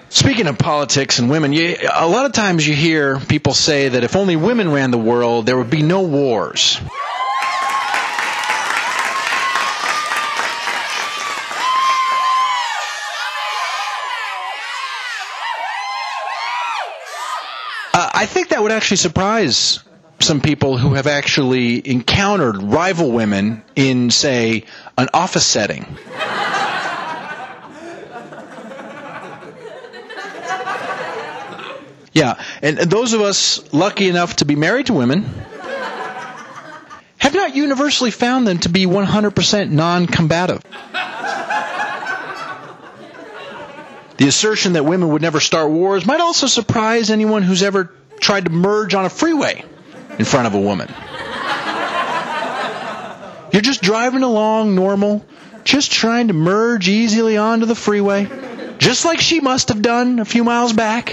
Speaking of politics and women, a lot of times you hear people say that if only women ran the world, there would be no wars. I think that would actually surprise some people who have actually encountered rival women in, say, an office setting. Yeah, and those of us lucky enough to be married to women have not universally found them to be 100% non-combative. The assertion that women would never start wars might also surprise anyone who's ever tried to merge on a freeway in front of a woman. You're just driving along normal, just trying to merge easily onto the freeway, just like she must have done a few miles back.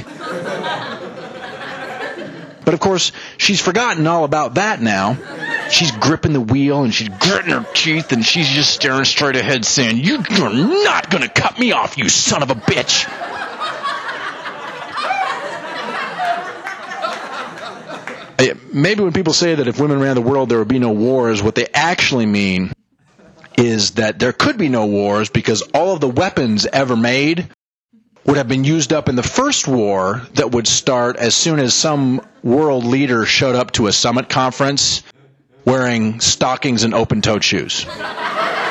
But of course, she's forgotten all about that now. She's gripping the wheel and she's gritting her teeth and she's just staring straight ahead saying, "You're not going to cut me off, you son of a bitch." Maybe when people say that if women ran the world there would be no wars, what they actually mean is that there could be no wars because all of the weapons ever made would have been used up in the first war that would start as soon as some world leader showed up to a summit conference wearing stockings and open-toed shoes.